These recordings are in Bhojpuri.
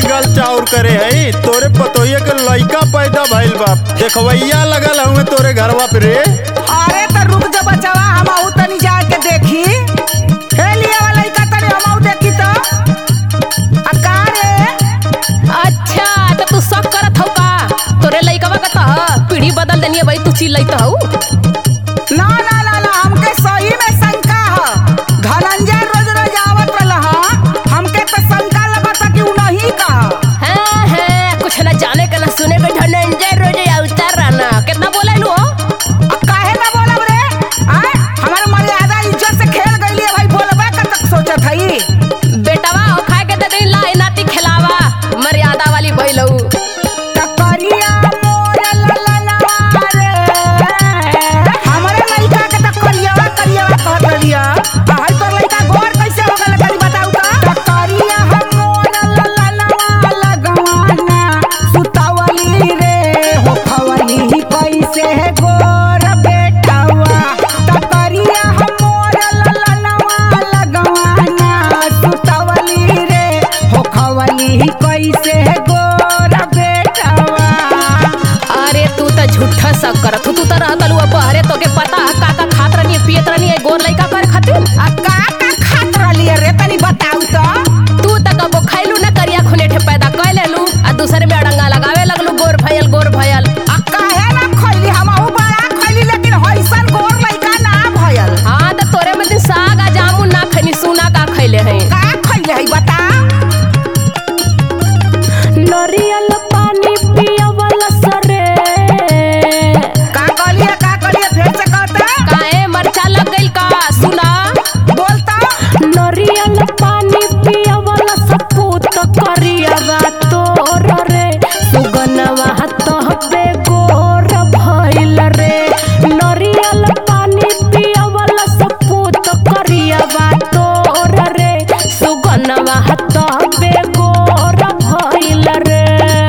गल चाउर करे है तोरे पतोहिया के लइका पैदा भइल बा देखवैया लगल हुए तोरे घरवा पे रे। अरे तो रुक जा बचवा हम आऊ तनी जाके देखी हे लिया वाला लइका तनी हम आऊ देखी तो का रे। अच्छा तो तू शक करत हौ का तोरे लइकवा का त पीढ़ी बदल देनी है भाई तू चिल्लैत हौ। ना ना ना ना हमके सही में शंका है धनंजय रोज रोज आवत रहल हमके तो शंका लगत कि उ नहीं का है कुछ न जाने का न सुने के धनंजय रोज अवतार रहना कितना बोले नु हो। काहे ना बोलब रे आय हमार मर्यादा इज्जत से खेल गइली है भाई बोलबा का तक सोचत हई बेटवा हो खाए के दे ला नाती खिलावा मर्यादा वाली भइलऊ। टकरिया मोर ललनवा रे हमरे लइका के टकरिया करिया कहत रहिया हाय तोर लइका गोर कैसे हो गल तनी बताऊ तो। टकरिया हम मोर ललनवा लगवाना सुतावली रे हो खवली कैसे गोर बेटावा। टकरिया हम मोर ललनवा लगवाना सुतावली रे हो खवली कैसे गोर बेटावा। अरे तू तो झूठा शक करत तू तो रहत लुआ बहरे तोके पता का खात रहनी पियत रहनी गोर लइका करे खातिर का खात रहली रे तनी बताऊ तो। तू त कबो खैलू न करिया खुनेठे पैदा कै लेलू आ दूसरे में अड़ंगा लगावे लगलू गोर भयल गोर भयल। काहे ना खइली हमहू बड़ा खइली लेकिन हइसन गोर लइका ना भयल। हाँ तो तोरे में दिन साग आ जामुन ना खैनी सुना का खैले हैं का खइले हई बता। नरियल पानी पियवला सरे का कहलिए फिर से कहता काहे मरचा लग गइल का सुना बोलता। नरियल पानी पियवला सपूत करियावा तोर रे सुगनवा तहबे गोर भइल रे। नरियल पानी पियवला सपूत करियावा तोर रे सुगनवा तहबे गोर भइल रे।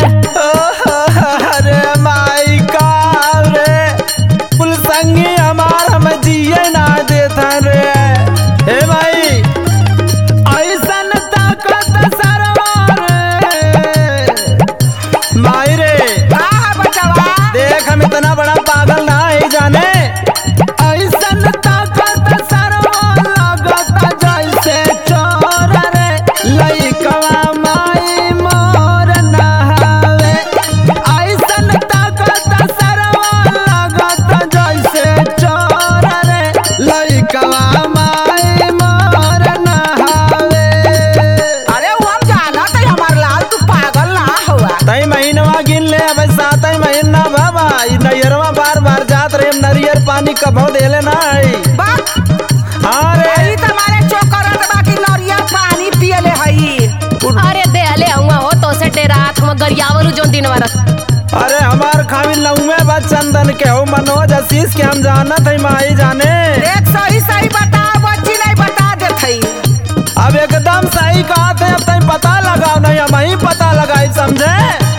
अरे माई का रे कुल संगी हमार हम जिए ना देता रे। हे माई ऐसन ताकत सरवा रे माई रे का बचवा देख हम इतना बड़ा पागल ना है जाने ऐसन ताकत सरवा लगत जैसे चोर रे लइकवा माई मोर नहावे। ऐसन ताकत सरवा लगत जैसे चोर रे लइकवा माई मोर नहावे। अरे वो हम जाना तो हमार लाल तू पागल ना हुआ। तई महीनवा गिन ले अब 7 महीना बाबा ई नैयरवा बार बार जात रे नरियर पानी कभो देले ना है। बाप अरे ई तुम्हारे चोकरत बाकी नरिया पानी पियले हई। अरे दे हले हुआ हो तो से डेरात हम गरियावलू जोन दिन वरत। अरे हमार खामिल नौमे बा चंदन के हो मनोज आशीष के हम जानत है माई जाने। देख सही सही बता बच्ची नहीं बता देत हई। अब एकदम सही कहत है अब तई पता लगाओ नहीं हम ही पता लगाई समझे।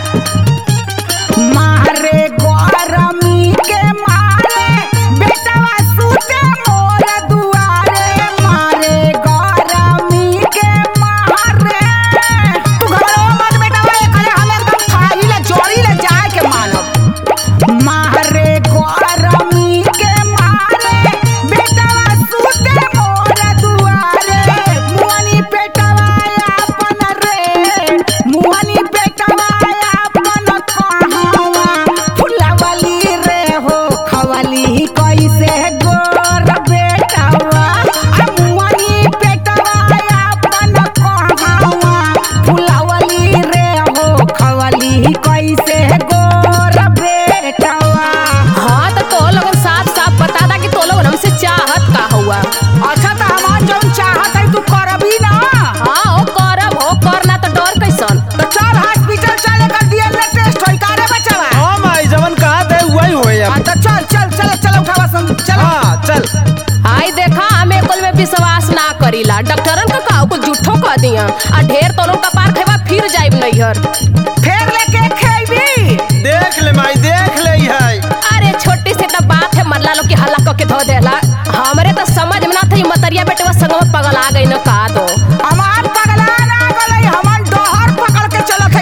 मारे गरमी के मारे बेटवा सूते मोर दुआरे। मारे गरमी के मारे तू घरवा मत बेटवा एकरे हम एकदम खाई ले जोड़ी ले जाए के मानब। मारे गरमी के मारे बेटवा सूते मोर दुआरे। मुहनी पेटवा अपन रे मुहनी पेटवा अपन कहवा फुलावली रे हो खवली कैसे गोर बेटवा। मुहनी पेटवा अपन कहवा फुलावली रे हो खवली कैसे गोर बेटवा। हाँ तो लोगन साफ साफ बता दा कि तो लोगन हमसे चाहत का हुआ। अच्छा तो हमार जौन चाहत है तू करबी ना। हाँ हो करब हो करना तो डर कैसन। तो चल हॉस्पिटल चले कर डीएनए टेस्ट होई का रे बचवा। हां माई जवन कहत है वही होए अब। तो चल उठावा सम चल। हां चल। आई देखा हमें कुल में विश्वास ना करीला डॉक्टरन का का कुछ झूठो कह दिया आ ढेर तो लोग कपार खेबा फिर जाइब नैहर। फेर लेके खेबी देख ले माई देख ले है। अरे छोटी सी तो बात है मरला लोग की हल्ला क के धो देला हमरे तो समझ में ना थी मतरिया बेटवा संगवा पगला गई न का दो। हमार पगला ना गलई हमन डोहर पकड़ के चलत है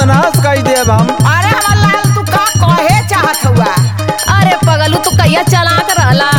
नाश कर देब हम। अरे हमर लाल तू का कहे चाहत हुआ? अरे पगलू तू कहिया चलात रहला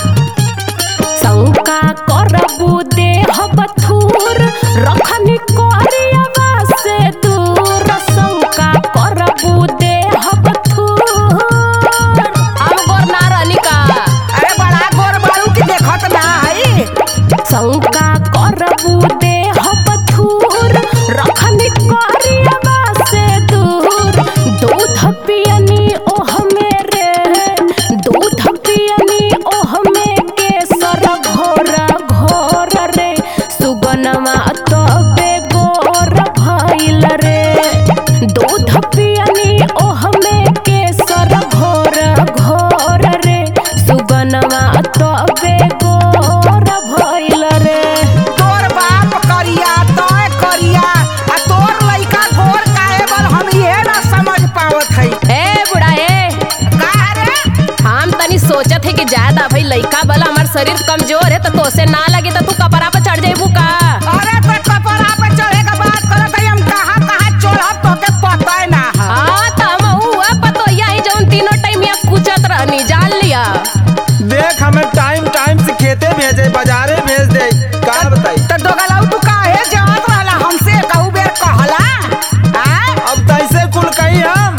शंका करबू देह बथूर रखनी कोरियावा से दूर शंका करबू देह बथूर हम गोर ना रहनी का अरे बड़ा गोर बारू की देखत ना है। शंका करबू देह बथूर रखनी कोरियावा से दूर दूध पियनी ओह मेरे दूध पियनी ओह में केसर घोर घोर रे सुगनमा तबे गोर भइल रे दूध पियनी ओह में केसर घोर घोर रे सुगनमा तबे गोर भइल रे। तोर बाप करिया तोय करिया आ तोर लइका गोर काहे बल हम ये ना समझ पावत है। ए बुढ़ा ए का रे? हम तनी सोचत है कि ज्यादा भाई लइका वाला हमार शरीर कमजोर है तो तोसे ना लगी तो तू कपड़ा पे चढ़ जाइबू का। अरे तो कपड़ा पे चढ़े के बात करत है हम कहां कहां चढ़ब तोके पता है ना है। हाँ तो हम हुआ पतो यही जौन तीनों टाइम यहाँ कुचत रहनी जान लिया। देख हमें टाइम टाइम से खेते भेजे बाजारे भेज दे का बताई। तो दोगलाऊ तू काहे जात रहला हमसे कहू बेर कहला? हां अब तैसे कुल कही हम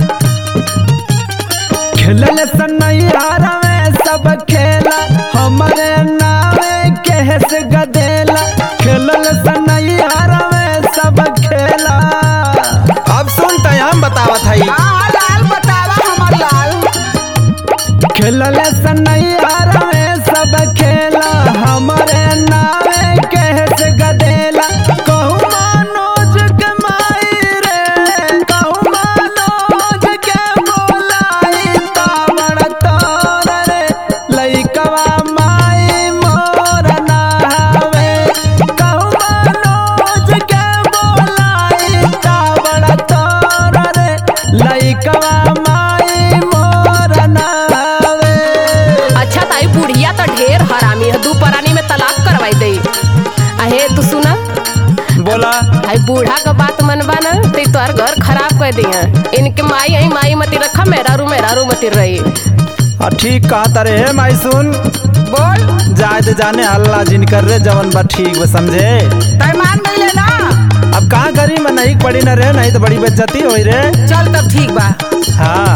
खेलल सनैयारा में सब खेला हमारे नामे केहस गदेला खेलल सनैयारा में सब खेला। अब सुन तय हम बतावत हई हां लाल बतावा हमर लाल। खेलल सनैयारा में सब खेला हमारे नामे केहस गदेला कहू मनोज के माई रे कहू मनोज के बोलाई तामड़ तोर रे लइकवा माई मोर नावे कहू मनोज के बोलाई तामड़ तोर रे लइकवा माई मोर नावे। अच्छा ताई बुढ़िया तो ढेर हरामी है दू परानी में तलाक करवाई दे। अहे तू सुना बोला भाई बूढ़ा का बात मनबा ना तो तोहर घर खराब कर दिया इनके माई आई माई मती रखा मेहरारू मती रही। ठीक कहा तारे है माई सुन बोल जाए तो जाने हल्ला जिन कर रे जवन बा ठीक बा समझे। तय मान गइले ना? अब कहाँ करी मैं नहीं पड़ी न रे नहीं तो बड़ी बेइज्जती होई रे। चल तब ठीक बा। हाँ